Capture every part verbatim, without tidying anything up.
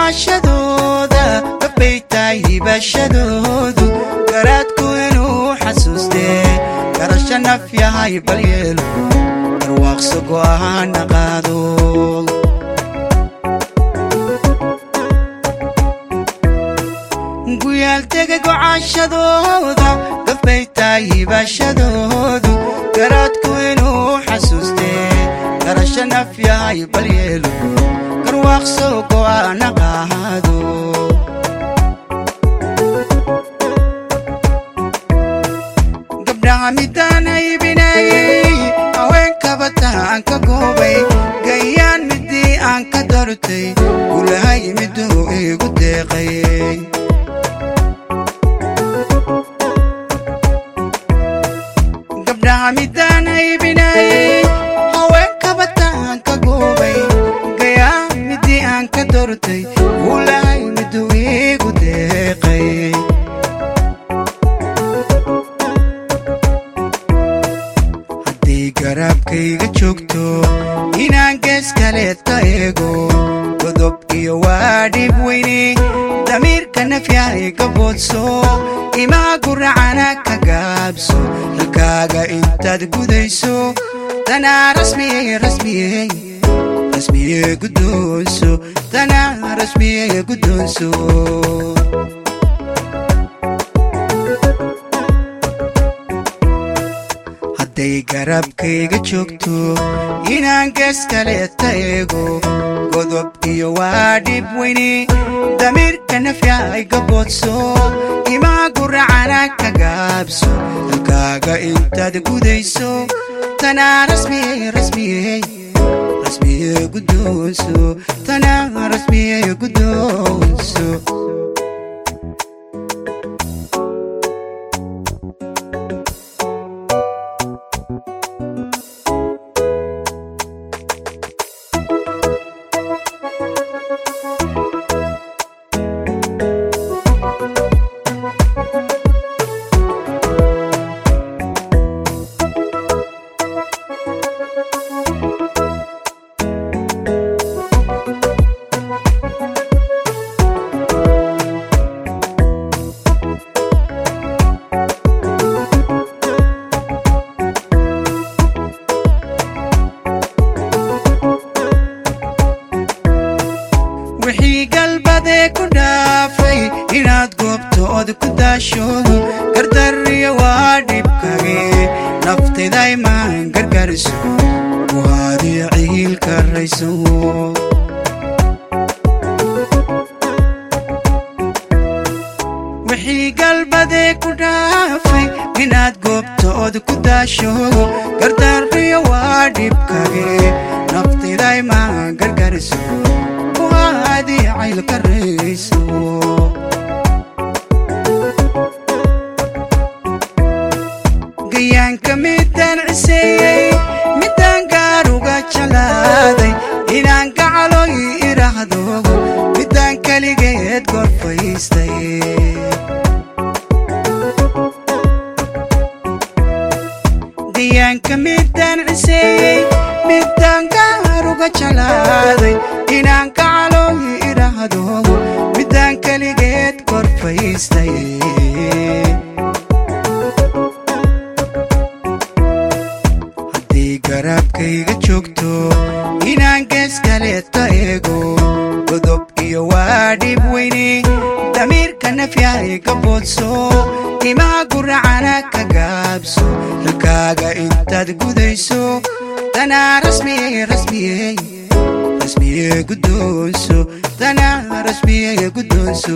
gocashadooda gabaytay bashadoodu garaadku inuu xasuustee garasho naf yahay bal yeelo barwaaqso go'aan qaado guyal tege gocashadooda gabaytay bashadoodu garaadku inuu xasuustee garasho naf yahay bal yeelo barwaaqso go'aan qaado gabdhaha midaan haybinayay haweenka bataan ka goobay gayaan midii aan ka dartay gulahay miduu igu deeqay gabdhaha midaan haybinayay haweenka bataan ka goobay gayaan midii aan ka dartay gulahay miduu igu deeqay garabkayga joogto inaan gees kale taego godob iyo waa dhib weyne damiirka nafyahay gaboodso imaa guracana ka gaabso halkaaga intaad gudayso tanaa rasmiyey rasmiyey rasmiyey guddoonso tanaa rasmiyey guddoonso garabkayga joogto inaan gees kale taego godob iyo waa dhib weyne damiirka nafyahay gaboodso imaa guracana ka gaabso halkaaga intaad gudayso tanaa rasmiyey rasmiyey rasmiyey guddoonso tanaa rasmiyey guddoonso wixii galbade ku dhaafay inaad goobtood ku daasho gardariyo waa dhibkage naftayday maan gargariso waadiyo ciil karayso wixii galbade ku dhaafay inaad goobtood ku daasho gardariyo waa dhibkage naftayday maan gargariso وهذه عيلك الرئيس قيان كميدان عسيي ميدان قاروغا جلادي إنان قعلو يراهدو ميدان كاليقيت قرفيستي قيان كميدان عسيي ميدان قاروغا جلادي إنان قعلو يراهدو ميدان كاليقيت قرفيستي garabkayga joogto inaan gees kale taego godob iyo waa dhib weyne damiirka nafyahay gaboodso imaa guracana ka gaabso halkaaga intaad gudayso tanaa rasmiyey rasmiyey rasmiyey guddoonso tanaa rasmiyey guddoonso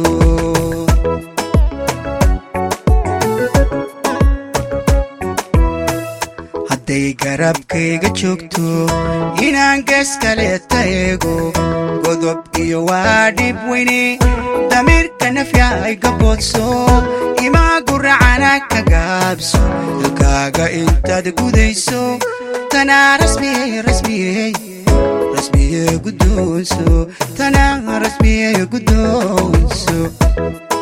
garabkayga joogto inaan gees kale taego godob iyo waa dhib weyne damiirka nafyahay gaboodso imaa guracana ka gaabso halkaaga intaad gudayso tanaa rasmiyey rasmiyey rasmiyey guddoonso tanaa rasmiyey guddoonso